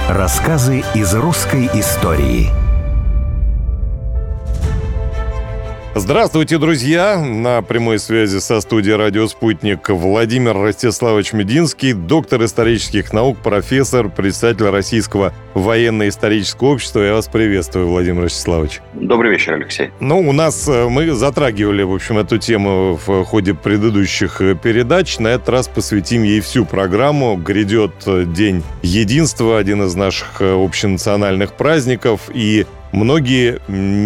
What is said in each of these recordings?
Рассказы из русской истории. Здравствуйте, друзья! На прямой связи со студией «Радио Спутник» Владимир Ростиславович Мединский, доктор исторических наук, профессор, председатель Российского военно-исторического общества. Я вас приветствую, Владимир Ростиславович. Добрый вечер, Алексей. Мы затрагивали, в общем, эту тему в ходе предыдущих передач. На этот раз посвятим ей всю программу. Грядет День единства, один из наших общенациональных праздников, и многие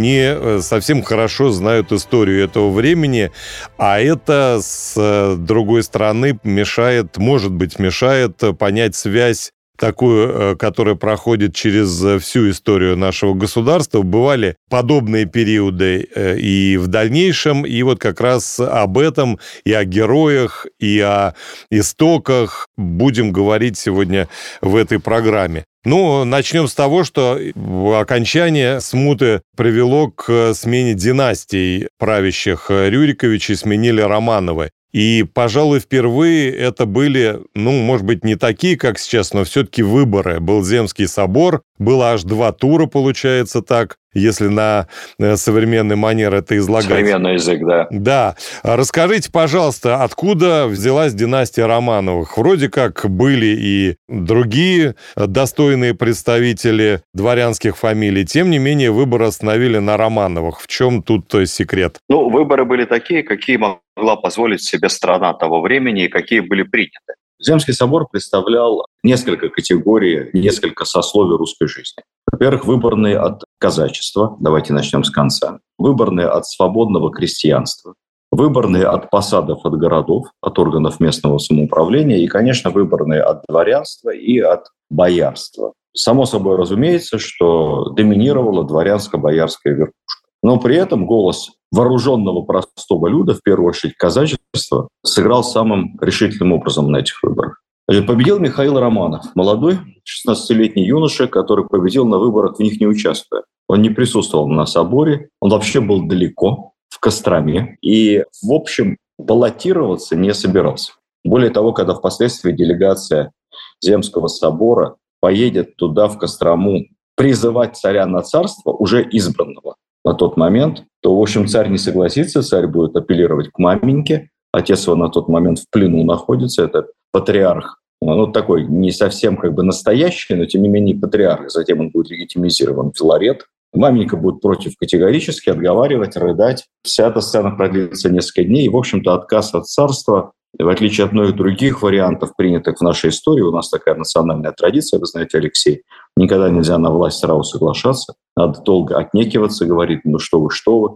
не совсем хорошо знают историю этого времени, а это, с другой стороны, может быть, мешает понять связь такую, которая проходит через всю историю нашего государства. Бывали подобные периоды и в дальнейшем, и вот как раз об этом, и о героях, и о истоках будем говорить сегодня в этой программе. Начнем с того, что окончание смуты привело к смене династий правящих. Рюриковичей сменили Романовы. И, пожалуй, впервые это были, может быть, не такие, как сейчас, но все-таки выборы. Был Земский собор, было аж 2 тура, получается так, если на современный манер это излагать. Современный язык, да. Да. Расскажите, пожалуйста, откуда взялась династия Романовых? Вроде как были и другие достойные представители дворянских фамилий. Тем не менее, выбор остановили на Романовых. В чем тут секрет? Выборы были такие, какие могла позволить себе страна того времени и какие были приняты. Земский собор представлял несколько категорий, несколько сословий русской жизни. Во-первых, выборные от казачества, давайте начнем с конца, выборные от свободного крестьянства, выборные от посадов от городов, от органов местного самоуправления и, конечно, выборные от дворянства и от боярства. Само собой разумеется, что доминировала дворянско-боярская верхушка. Но при этом голос вооруженного простого люда, в первую очередь казачества, сыграл самым решительным образом на этих выборах. Победил Михаил Романов, молодой 16-летний юноша, который победил на выборах, в них не участвуя. Он не присутствовал на соборе, он вообще был далеко, в Костроме, и, в общем, баллотироваться не собирался. Более того, когда впоследствии делегация Земского собора поедет туда, в Кострому, призывать царя на царство, уже избранного на тот момент, то, в общем, царь не согласится, царь будет апеллировать к маменьке. Отец его на тот момент в плену находится, это патриарх. Такой не совсем настоящий, но тем не менее патриарх. Затем он будет легитимизирован, Филарет. Маменька будет против категорически, отговаривать, рыдать. Вся эта сцена продлится несколько дней. И, в общем-то, отказ от царства, в отличие от многих других вариантов, принятых в нашей истории, у нас такая национальная традиция, вы знаете, Алексей, никогда нельзя на власть сразу соглашаться, надо долго отнекиваться, говорить, что вы,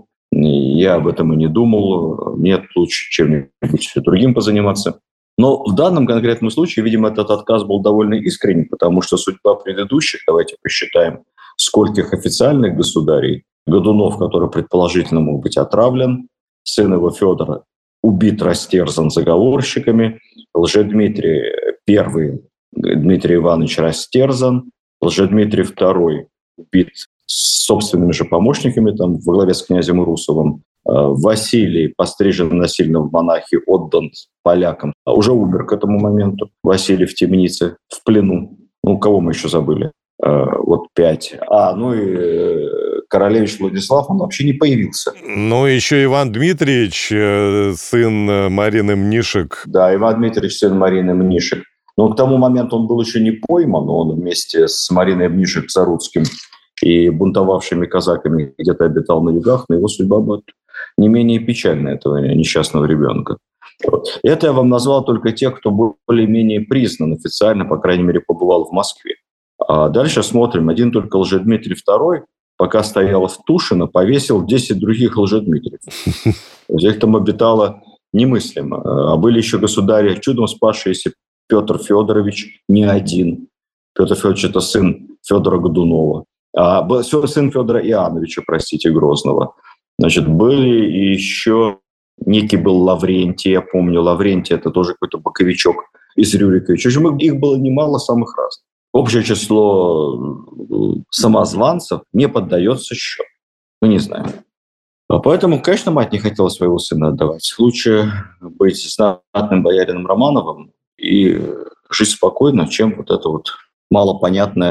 я об этом и не думал, нет, лучше чем-нибудь другим позаниматься. Но в данном конкретном случае, видимо, этот отказ был довольно искренним, потому что судьба предыдущих, давайте посчитаем, скольких официальных государей, Годунов, который предположительно мог быть отравлен, сын его Федора убит, растерзан заговорщиками, Лжедмитрий I, Дмитрий Иванович растерзан, Лжедмитрий II убит собственными же помощниками, во главе с князем Урусовым, Василий пострижен насильно в монахи, отдан полякам, уже умер к этому моменту, Василий в темнице, в плену. Кого мы еще забыли? 5. И королевич Владислав, он вообще не появился. Еще Иван Дмитриевич, сын Марины Мнишек. Да, Иван Дмитриевич, сын Марины Мнишек. Но к тому моменту он был еще не пойман, он вместе с Мариной Мнишек-Заруцким и бунтовавшими казаками где-то обитал на югах, но его судьба будет не менее печальная, этого несчастного ребенка. Это я вам назвал только тех, кто более-менее признан официально, по крайней мере, побывал в Москве. А дальше смотрим. Один только Лжедмитрий II, пока стоял в Тушино, повесил 10 других Лжедмитриев. Их там обитало немыслимо. А были еще государи, чудом спасшиеся, Петр Федорович, не один. Петр Федорович – это сын Федора Годунова. Сын Федора Иоанновича, Грозного. Были еще некий был Лаврентий, я помню. Лаврентий – это тоже какой-то боковичок из Рюриковича. Их было немало, самых разных. Общее число самозванцев не поддается счету. Не знаю. Поэтому, конечно, мать не хотела своего сына отдавать. Лучше быть знатным боярином Романовым и жить спокойно, чем малопонятная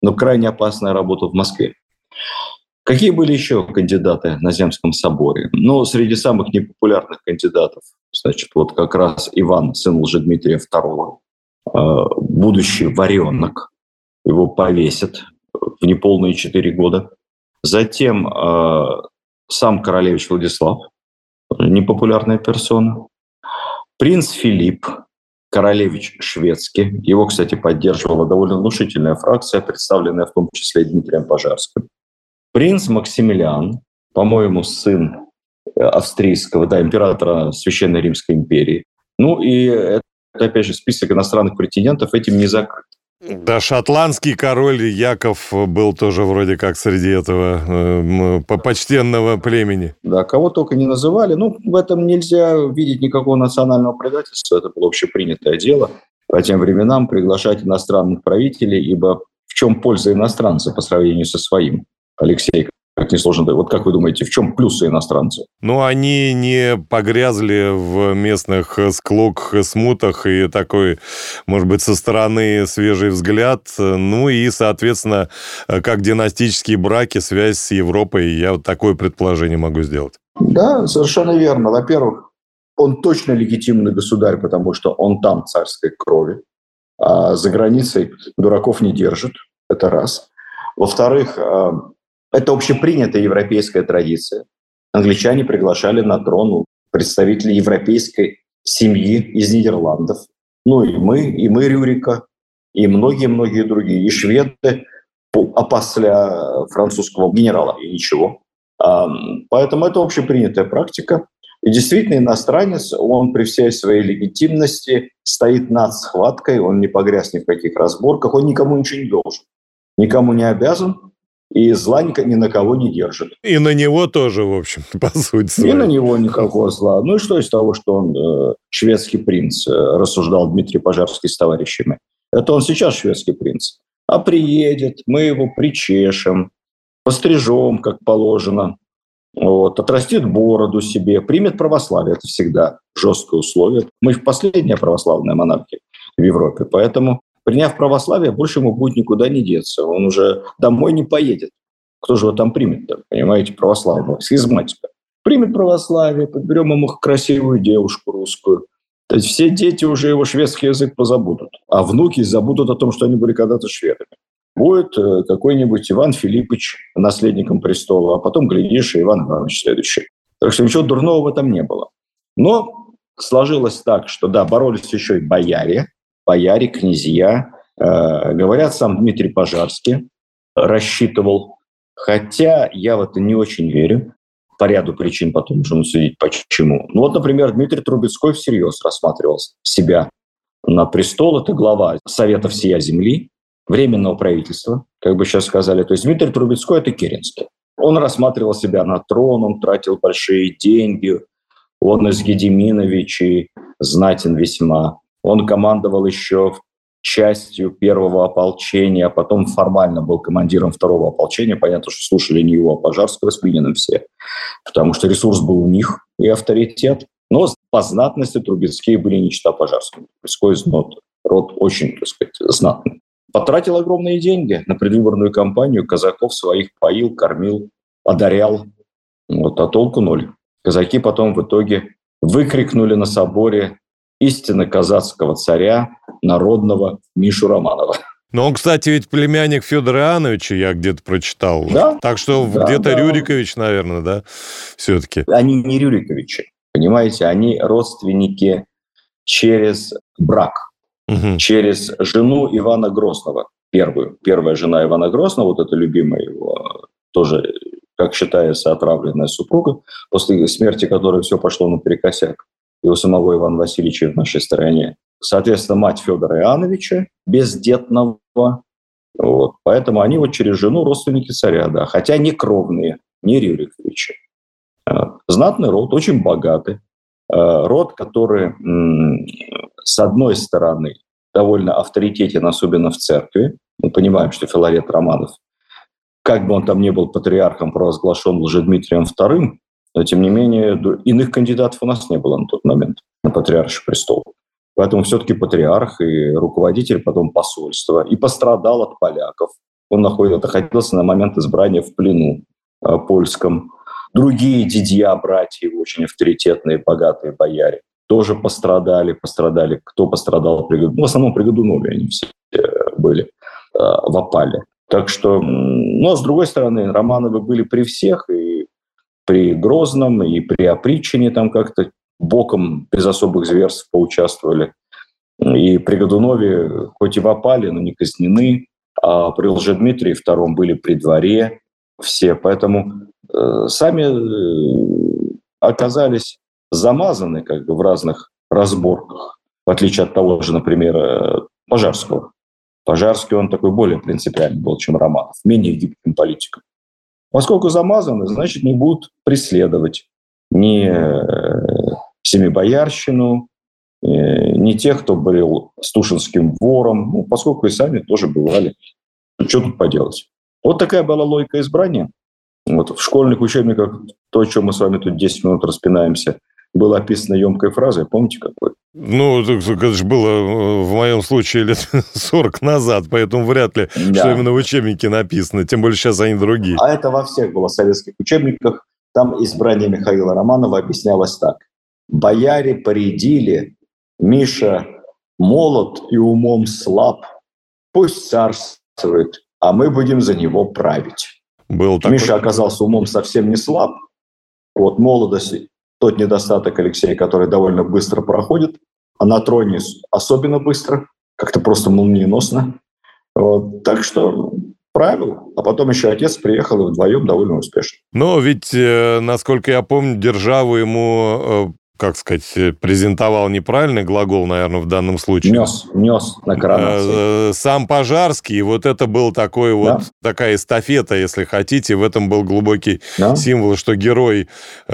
но крайне опасная работа в Москве. Какие были еще кандидаты на Земском соборе? Ну, среди самых непопулярных кандидатов, значит, вот как раз Иван, сын Лжедмитрия II, будущий варенок, его повесят в неполные 4 года. Затем сам королевич Владислав, непопулярная персона. Принц Филипп, королевич шведский. Его, кстати, поддерживала довольно внушительная фракция, представленная в том числе Дмитрием Пожарским. Принц Максимилиан, по-моему, сын австрийского, императора Священной Римской империи. Ну и это, опять же, список иностранных претендентов этим не закрыт. Да, шотландский король Яков был тоже вроде как среди этого почтенного племени. Да, кого только не называли. Ну, в этом нельзя видеть никакого национального предательства. Это было общепринятое дело по тем временам приглашать иностранных правителей, ибо в чем польза иностранца по сравнению со своим? Алексей, как несложно. Вот как вы думаете, в чем плюсы иностранцев? Ну, они не погрязли в местных склоках, смутах и такой, может быть, со стороны свежий взгляд. Ну и, соответственно, как династические браки, связь с Европой. Я вот такое предположение могу сделать. Да, совершенно верно. Во-первых, он точно легитимный государь, потому что он там царской крови. А за границей дураков не держит. Это раз. Во-вторых, это общепринятая европейская традиция. Англичане приглашали на трон представителей европейской семьи из Нидерландов. Ну и мы Рюрика, и многие-многие другие. И шведы, опосля французского генерала, и ничего. Поэтому это общепринятая практика. И действительно, иностранец, он при всей своей легитимности стоит над схваткой, он не погряз ни в каких разборках, он никому ничего не должен, никому не обязан. И зла ни на кого не держит. И на него тоже, в общем, по сути своей. И на него никакого зла. Ну и что из того, что он шведский принц, рассуждал Дмитрий Пожарский с товарищами. Это он сейчас шведский принц. А приедет, мы его причешем, пострижем, как положено, отрастит бороду себе, примет православие. Это всегда жесткое условие. Мы в последняя православная монархия в Европе, поэтому... Приняв православие, больше ему будет никуда не деться. Он уже домой не поедет. Кто же его там примет-то, понимаете, православного, схизматика? Примет православие, подберем ему красивую девушку русскую. То есть все дети уже его шведский язык позабудут. А внуки забудут о том, что они были когда-то шведами. Будет какой-нибудь Иван Филиппович наследником престола, а потом, глядишь, и Иван Иванович следующий. Так что ничего дурного в этом не было. Но сложилось так, что, да, боролись еще и бояре, князья. Говорят, сам Дмитрий Пожарский рассчитывал. Хотя я в это не очень верю. По ряду причин потом можем судить, почему. Ну вот, например, Дмитрий Трубецкой всерьез рассматривал себя на престол. Это глава Совета всея земли, Временного правительства, как бы сейчас сказали. То есть Дмитрий Трубецкой – это Керенский. Он рассматривал себя на трон, он тратил большие деньги. Он из Гедеминовичей, знатен весьма. Он командовал еще частью первого ополчения, а потом формально был командиром второго ополчения. Понятно, что слушали не его, а Пожарского с Мининым все, потому что ресурс был у них и авторитет. Но по знатности Трубецкие были не чета Пожарскому. Трубецкой род очень, так сказать, знатный. Потратил огромные деньги на предвыборную кампанию, казаков своих поил, кормил, одарял. А толку ноль. Казаки потом в итоге выкрикнули на соборе истинно казацкого царя, народного Мишу Романова. Но он, кстати, ведь племянник Федора Иоанновича, я где-то прочитал. Да? Так что где-то Рюрикович, наверное, да, все-таки. Они не Рюриковичи, понимаете, они родственники через брак, через жену Ивана Грозного, первая жена Ивана Грозного, вот эта любимая его, тоже, как считается, отравленная супруга, после смерти которой все пошло наперекосяк. И у самого Ивана Васильевича в нашей стране. Соответственно, мать Федора Иоанновича, бездетного. Поэтому они через жену родственники царя, да. Хотя не кровные, не Рюриковичи. Знатный род, очень богатый. Род, который, с одной стороны, довольно авторитетен, особенно в церкви. Мы понимаем, что Филарет Романов, как бы он там ни был патриархом, провозглашен Лжедмитрием II, но, тем не менее, иных кандидатов у нас не было на тот момент на патриарший престол. Поэтому все-таки патриарх и руководитель потом посольства. И пострадал от поляков. Он находился на момент избрания в плену польском. Другие дядья, братья, очень авторитетные, богатые бояре, тоже пострадали. Кто пострадал? В основном при Годунове они все были в опале. Так что, а с другой стороны, Романовы были при всех, и при Грозном, и при Опричнине там как-то боком без особых зверств поучаствовали. И при Годунове хоть и в опале, но не казнены, а при Лжедмитрии II были при дворе все. Поэтому сами оказались замазаны как бы в разных разборках, в отличие от того же, например, Пожарского. Пожарский, он такой более принципиальный был, чем Романов, менее гибким политиком. Поскольку замазаны, значит, не будут преследовать ни Семибоярщину, ни тех, кто был стушинским вором, поскольку и сами тоже бывали. Что тут поделать? Вот такая была логика избрания. Вот в школьных учебниках то, о чем мы с вами тут 10 минут распинаемся, было описано емкой фразой. Помните, какой? Это же было в моем случае лет 40 назад, поэтому вряд ли, что именно в учебнике написано. Тем более сейчас они другие. А это во всех было советских учебниках. Там избрание Михаила Романова объяснялось так. «Бояре поредили, Миша молод и умом слаб, пусть царствует, а мы будем за него править». Миша оказался умом совсем не слаб. Вот молодость, тот недостаток, Алексей, который довольно быстро проходит, а на троне особенно быстро, как-то просто молниеносно. Вот. Так что правил. А потом еще отец приехал, и вдвоем довольно успешно. Но ведь, насколько я помню, державу ему... презентовал неправильный глагол, наверное, в данном случае. Нес на коронации. Сам Пожарский, вот это был такая эстафета, если хотите, в этом был глубокий символ, что герой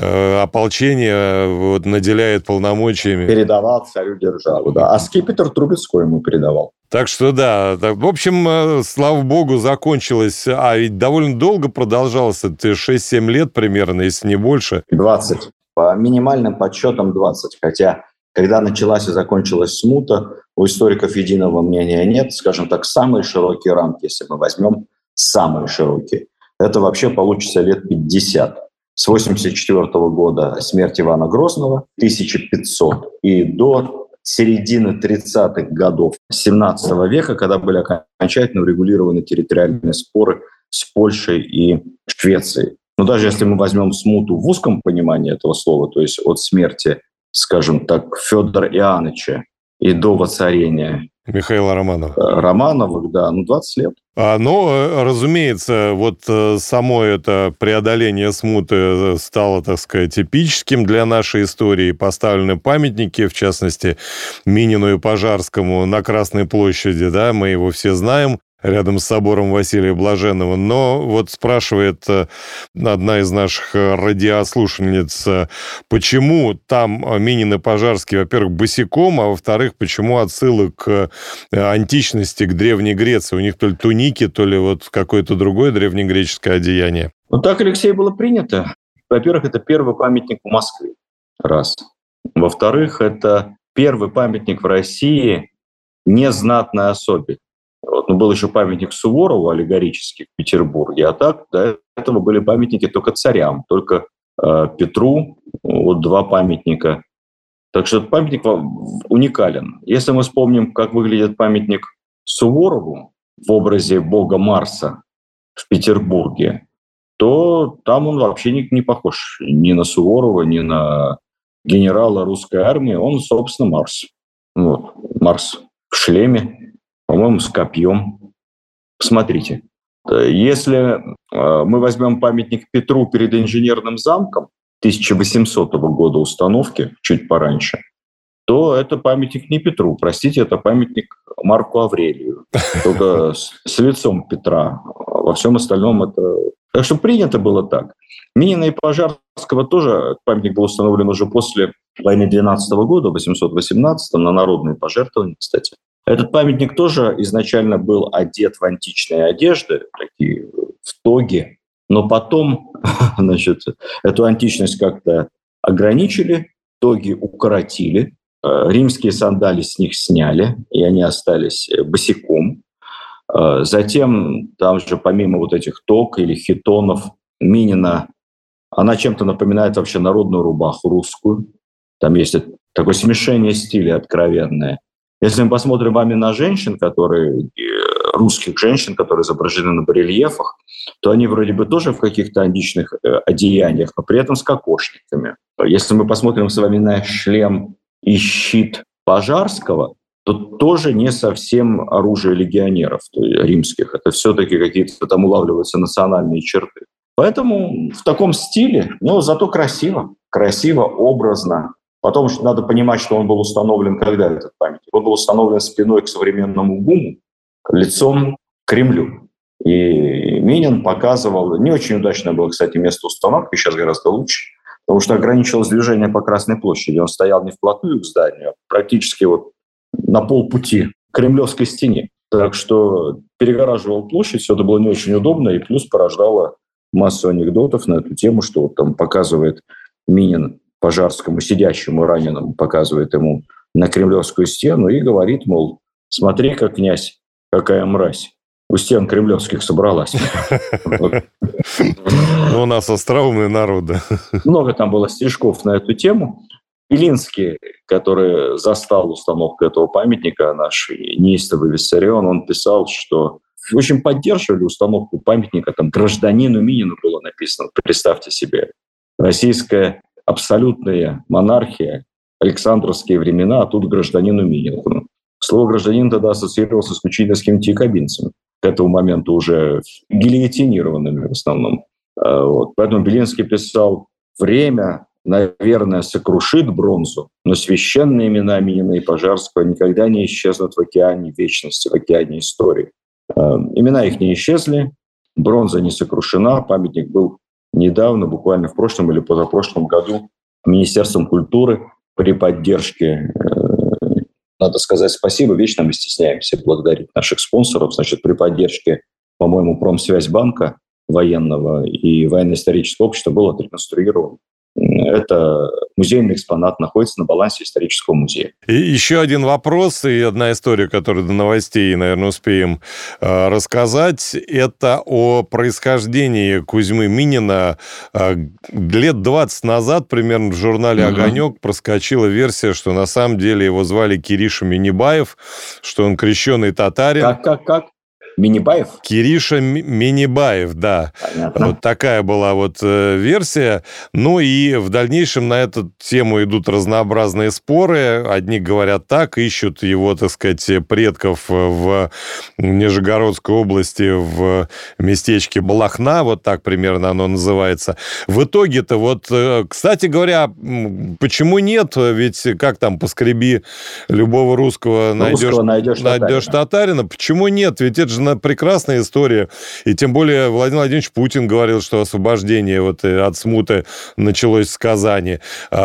ополчения наделяет полномочиями. Передавал царю державу, да. А скипетр Трубецкой ему передавал. Так что да, в общем, слава богу, закончилось, а ведь довольно долго продолжалось, это 6-7 лет примерно, если не больше. 20. По минимальным подсчетам 20. Хотя, когда началась и закончилась смута, у историков единого мнения нет. Скажем так, самые широкие рамки, если мы возьмем самые широкие, это вообще получится лет 50. С 1984 года смерть Ивана Грозного, 1500, и до середины 30-х годов 17 века, когда были окончательно урегулированы территориальные споры с Польшей и Швецией. Но даже если мы возьмем смуту в узком понимании этого слова, то есть от смерти, скажем так, Федора Иоанновича и до воцарения Михаила Романова. Романовых, да, 20 лет. Но, разумеется, само это преодоление смуты стало, так сказать, эпическим для нашей истории. Поставлены памятники, в частности, Минину и Пожарскому на Красной площади, да, мы его все знаем, рядом с собором Василия Блаженного. Но спрашивает одна из наших радиослушательниц, почему там Минин и Пожарский, во-первых, босиком, а во-вторых, почему отсылок к античности, к Древней Греции? У них то ли туники, то ли какое-то другое древнегреческое одеяние. Так, Алексей, было принято. Во-первых, это первый памятник в Москве. Раз. Во-вторых, это первый памятник в России незнатной особе. Был еще памятник Суворову аллегорический в Петербурге, а так до этого были памятники только царям, только Петру, 2 памятника. Так что этот памятник уникален. Если мы вспомним, как выглядит памятник Суворову в образе бога Марса в Петербурге, то там он вообще не похож ни на Суворова, ни на генерала русской армии. Он, собственно, Марс. Марс в шлеме, по-моему, с копьем. Посмотрите. Если мы возьмем памятник Петру перед Инженерным замком 1800 года установки, чуть пораньше, то это памятник не Петру, простите, это памятник Марку Аврелию, только с лицом Петра. Во всем остальном это... Так что принято было так. Минина и Пожарского тоже памятник был установлен уже после войны 12 года, в 818 на народные пожертвования, кстати. Этот памятник тоже изначально был одет в античные одежды, такие в тоге, но потом, эту античность как-то ограничили, тоги укоротили, римские сандали с них сняли, и они остались босиком. Затем там же помимо вот этих ток или хитонов, Минина, она чем-то напоминает вообще народную рубаху русскую. Там есть такое смешение стилей откровенное. Если мы посмотрим вами на женщин, русских женщин, которые изображены на барельефах, то они вроде бы тоже в каких-то античных одеяниях, но при этом с кокошниками. Если мы посмотрим с вами на шлем и щит Пожарского, то тоже не совсем оружие легионеров римских. Это все-таки какие-то там улавливаются национальные черты. Поэтому в таком стиле, но зато красиво, образно. Потом надо понимать, что он был установлен, когда этот памятник? Он был установлен спиной к современному ГУМу, лицом к Кремлю. И Минин показывал, не очень удачное было, кстати, место установки, сейчас гораздо лучше, потому что ограничивалось движение по Красной площади. Он стоял не вплотную к зданию, а практически вот на полпути к Кремлевской стене. Так что перегораживал площадь, все это было не очень удобно, и плюс порождало массу анекдотов на эту тему, что вот там показывает Минин Пожарскому, сидящему раненому, показывает ему на Кремлевскую стену и говорит, мол, смотри-ка, князь, какая мразь, у стен кремлевских собралась. У нас остроумный народ, да. Много там было стишков на эту тему. Белинский, который застал установку этого памятника, наш неистовый Виссарион, он писал, что очень поддерживали установку памятника, там гражданину Минину было написано, представьте себе, российская абсолютная монархия, Александровские времена, а тут гражданину Минину. Слово «гражданин» тогда ассоциировался исключительно с какими-то якобинцами, к этому моменту уже гильотинированными в основном. Вот. Поэтому Белинский писал: «Время, наверное, сокрушит бронзу, но священные имена Минина и Пожарского никогда не исчезнут в океане вечности, в океане истории». Имена их не исчезли, бронза не сокрушена, памятник был недавно, буквально в прошлом или позапрошлом году, Министерством культуры при поддержке, надо сказать спасибо, вечно мы стесняемся благодарить наших спонсоров, значит, при поддержке, по-моему, Промсвязьбанка военного и военно-исторического общества был отреконструирован. Это музейный экспонат, находится на балансе исторического музея. И еще один вопрос, и одна история, которую до новостей, наверное, успеем рассказать, это о происхождении Кузьмы Минина. Лет 20 назад, примерно, в журнале «Огонек» проскочила версия, что на самом деле его звали Кириша Минибаев, что он крещеный татарин. Как? Минибаев? Кириша Минибаев, да. Понятно. Вот такая была вот версия. Ну и в дальнейшем на эту тему идут разнообразные споры. Одни говорят так, ищут его, так сказать, предков в Нижегородской области, в местечке Балахна, вот так примерно оно называется. В итоге-то вот, кстати говоря, почему нет? Ведь как там, поскреби любого русского найдешь татарина. Почему нет? Ведь это же прекрасная история. И тем более Владимир Владимирович Путин говорил, что освобождение вот от смуты началось с Казани.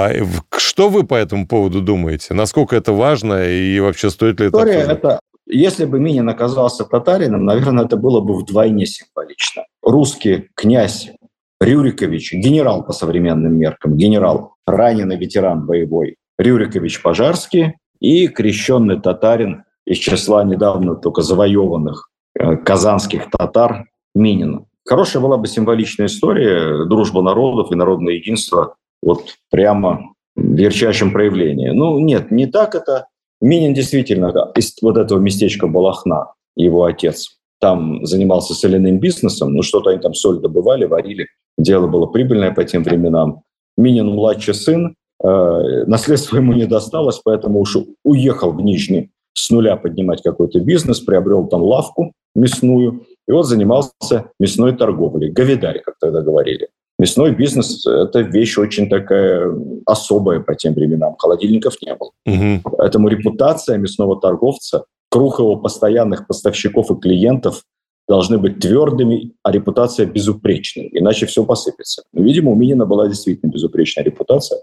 Что вы по этому поводу думаете? Насколько это важно и вообще стоит ли это? Если бы Минин оказался татарином, наверное, это было бы вдвойне символично. Русский князь Рюрикович, генерал по современным меркам, генерал, раненый ветеран боевой Рюрикович Пожарский и крещенный татарин из числа недавно только завоеванных казанских татар Минина. Хорошая была бы символичная история, дружба народов и народное единство вот прямо в ярчайшем проявлении. Ну, нет, не так это. Минин действительно из вот этого местечка Балахна, его отец, там занимался соляным бизнесом, что-то они там соль добывали, варили, дело было прибыльное по тем временам. Минин младший сын, наследство ему не досталось, поэтому уж уехал в Нижний с нуля поднимать какой-то бизнес, приобрел там лавку мясную, и вот занимался мясной торговлей, говядарь, как тогда говорили. Мясной бизнес – это вещь очень такая особая по тем временам, холодильников не было. Поэтому репутация мясного торговца, круг его постоянных поставщиков и клиентов должны быть твердыми, а репутация безупречной, иначе все посыпется. Видимо, у Минина была действительно безупречная репутация,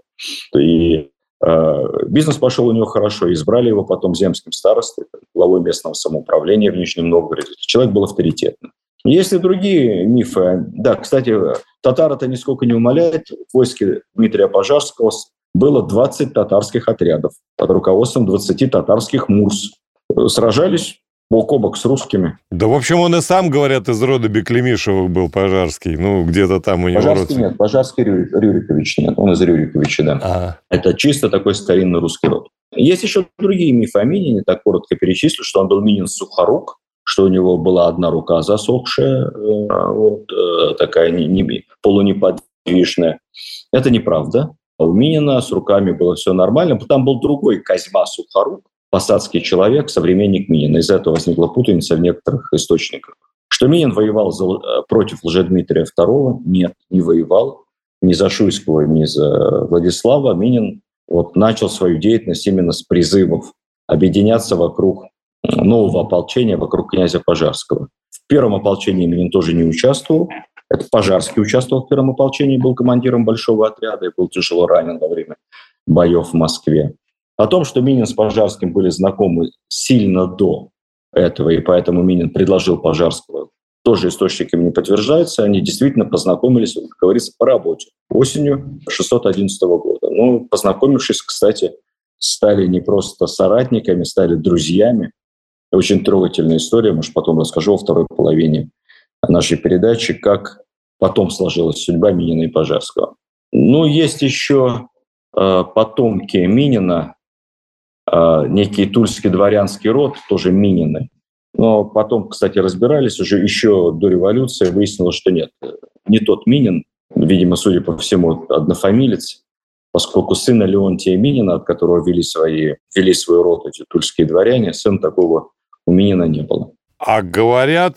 и бизнес пошел у него хорошо, избрали его потом земским старостой, главой местного самоуправления в Нижнем Новгороде. Человек был авторитетным. Есть и другие мифы. Да, кстати, татар это нисколько не умаляет. В войске Дмитрия Пожарского было 20 татарских отрядов под руководством 20 татарских мурс. Сражались бок о бок с русскими. Да, в общем, он и сам, говорят, из рода Беклемишевых был, Пожарский. Ну, где-то там у него Пожарский нет, Пожарский Рюрикович нет. Он из Рюриковича, да. Ага. Это чисто такой старинный русский род. Есть еще другие мифы о Минине, так коротко перечислю, что он был Минин Сухорук, что у него была одна рука засохшая, такая полунеподвижная. Это неправда. У Минина с руками было все нормально. Там был другой Козьма Сухорук, посадский человек, современник Минина. Из-за этого возникла путаница в некоторых источниках. Что Минин воевал против Лжедмитрия II? Нет, не воевал. Ни за Шуйского, ни за Владислава. Минин начал свою деятельность именно с призывов объединяться вокруг нового ополчения, вокруг князя Пожарского. В первом ополчении Минин тоже не участвовал. Это Пожарский участвовал в первом ополчении, был командиром большого отряда и был тяжело ранен во время боев в Москве. О том, что Минин с Пожарским были знакомы сильно до этого, и поэтому Минин предложил Пожарского, тоже источниками не подтверждается. Они действительно познакомились, как говорится, по работе осенью 611 года. Познакомившись, кстати, стали не просто соратниками, стали друзьями. Очень трогательная история, может, потом расскажу во второй половине нашей передачи, как потом сложилась судьба Минина и Пожарского. Есть еще потомки Минина, некий тульский дворянский род, тоже Минины. Но потом, кстати, разбирались уже еще до революции, выяснилось, что нет, не тот Минин, видимо, судя по всему, однофамилец, поскольку сына Леонтия Минина, от которого вели свой род эти тульские дворяне, сын такого у Минина не было. А говорят,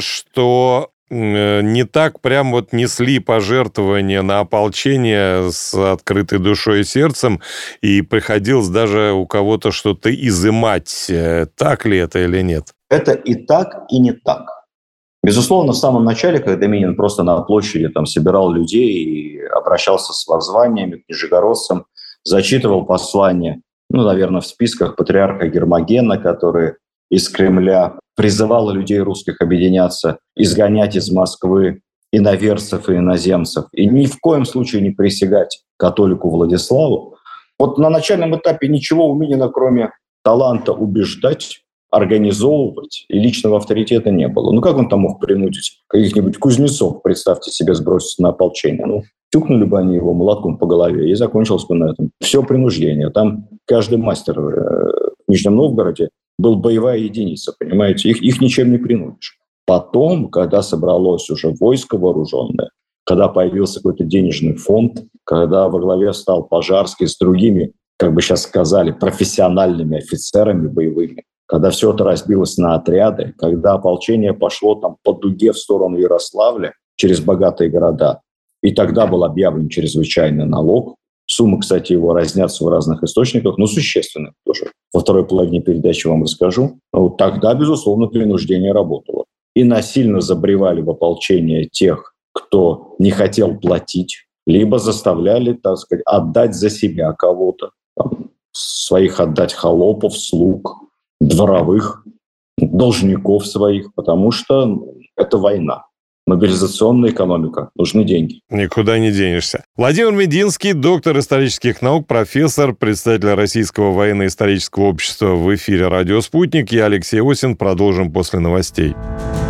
что не так прям несли пожертвования на ополчение с открытой душой и сердцем, и приходилось даже у кого-то что-то изымать. Так ли это или нет? Это и так, и не так. Безусловно, в самом начале, когда Минин просто на площади собирал людей и обращался с воззваниями к нижегородцам, зачитывал послания, наверное, в списках патриарха Гермогена, который из Кремля призывал людей русских объединяться, изгонять из Москвы иноверцев и иноземцев, и ни в коем случае не присягать католику Владиславу. На начальном этапе ничего у Минина, кроме таланта убеждать, организовывать и личного авторитета не было. Как он там мог принудить каких-нибудь кузнецов, представьте себе, сброситься на ополчение? Тюкнули бы они его молотком по голове, и закончилось бы на этом. Все принуждение. Там каждый мастер в Нижнем Новгороде был боевая единица, понимаете? Их ничем не принудишь. Потом, когда собралось уже войско вооруженное, когда появился какой-то денежный фонд, когда во главе стал Пожарский с другими, как бы сейчас сказали, профессиональными офицерами боевыми, когда все это разбилось на отряды, когда ополчение пошло по дуге в сторону Ярославля через богатые города, и тогда был объявлен чрезвычайный налог. Суммы, кстати, его разнятся в разных источниках, но существенных тоже. Во второй половине передачи вам расскажу. Тогда, безусловно, принуждение работало. И насильно забревали в ополчение тех, кто не хотел платить, либо заставляли, отдать за себя кого-то, своих отдать холопов, слуг, дворовых, должников своих, потому что это война. Мобилизационная экономика. Нужны деньги. Никуда не денешься. Владимир Мединский, доктор исторических наук, профессор, председатель Российского военно-исторического общества в эфире «Радио Спутник». Я Алексей Осин. Продолжим после новостей.